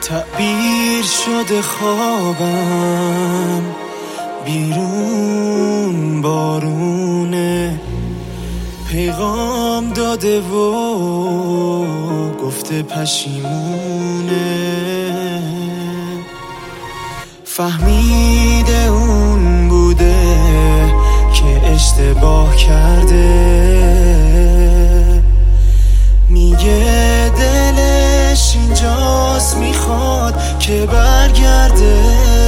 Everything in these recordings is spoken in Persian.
تعبیر شده خوابم، بیرون بارونه، پیغام داده و گفته پشیمونه. فهمیده اون بوده که اشتباه کرده، میگه دلش اینجاست، میخواد که برگرده.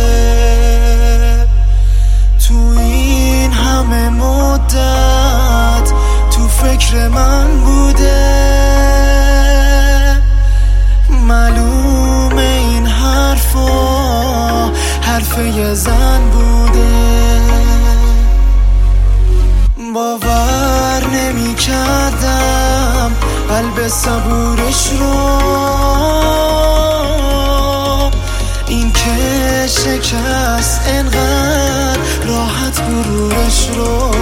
تو این همه مدت تو فکر من بوده، معلومه این حرف یه زن بوده. باور نمی کردم قلب صبورش رو، این که شکست انقدر راحت غرورش رو.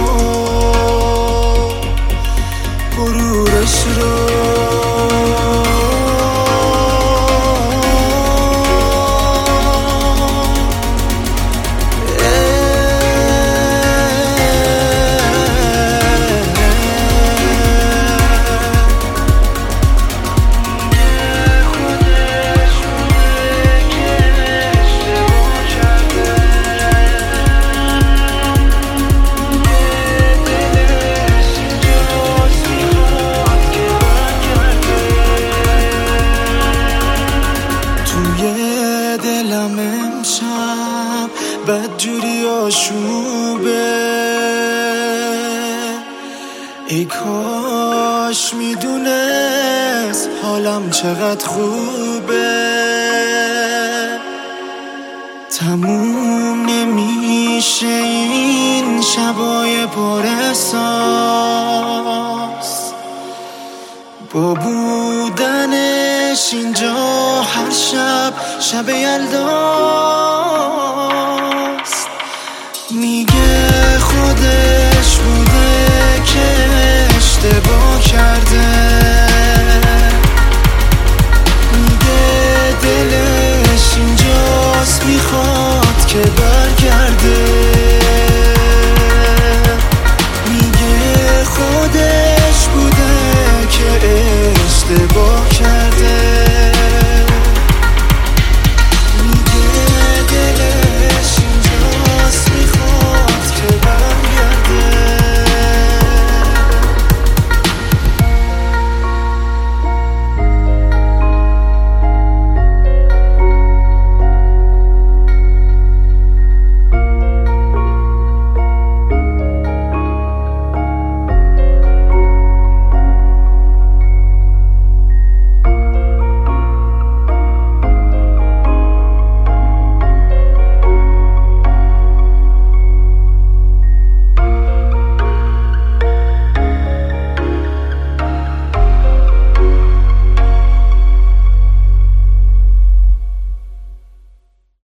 دلم امشب بدجوری آشوبه، ای کاش میدونست حالم چقدر خوبه. تموم نمیشه این شبای پر احساس، با بودنش اینجا هر شب یلدا.